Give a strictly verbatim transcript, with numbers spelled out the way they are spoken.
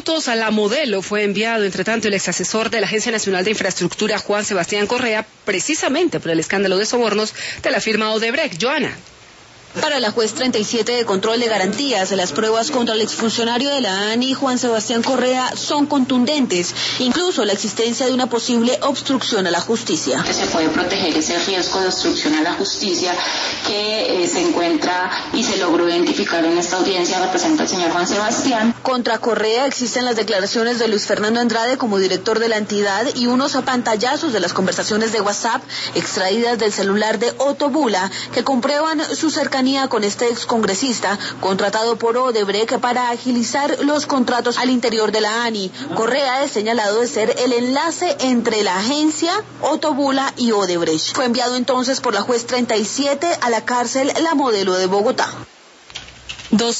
minutos a la modelo fue enviado, entre tanto, el exasesor de la Agencia Nacional de Infraestructura, Juan Sebastián Correa, precisamente por el escándalo de sobornos de la firma Odebrecht. Joana. Para la juez treinta y siete de control de garantías, las pruebas contra el exfuncionario de la ANI, Juan Sebastián Correa, son contundentes, incluso la existencia de una posible obstrucción a la justicia. Se puede proteger ese riesgo de obstrucción a la justicia que eh, se encuentra y se logró identificar en esta audiencia, representa el señor Juan Sebastián. Contra Correa existen las declaraciones de Luis Fernando Andrade como director de la entidad y unos apantallazos de las conversaciones de WhatsApp extraídas del celular de Otto Bula que comprueban su cercanía con este excongresista contratado por Odebrecht para agilizar los contratos al interior de la ANI. Correa es señalado de ser el enlace entre la agencia, Otto Bula y Odebrecht. Fue enviado entonces por la juez treinta y siete a la cárcel La Modelo de Bogotá. Dos